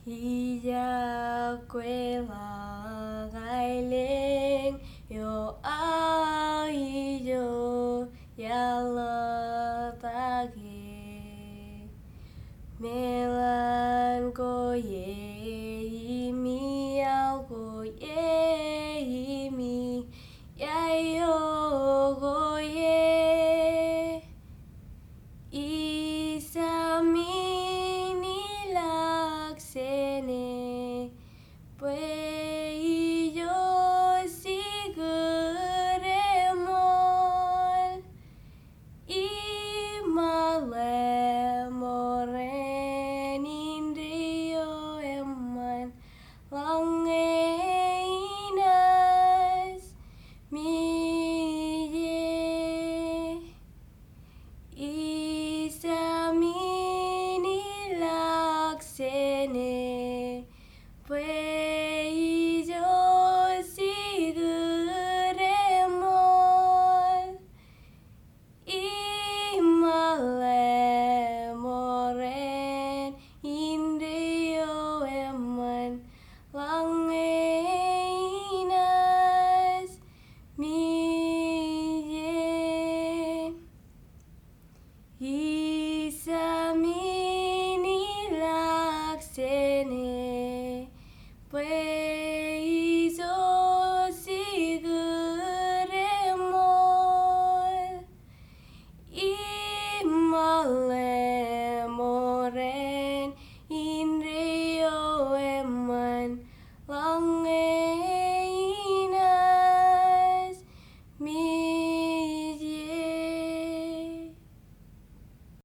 Iya quela gai lên yo ai yo ya la ta ge melan ko ye mi ao ko ye mi ya yo ko ye Isamini laksene Pueyo siguremol Imale moren indio eman Langeinas miye Isamini laksene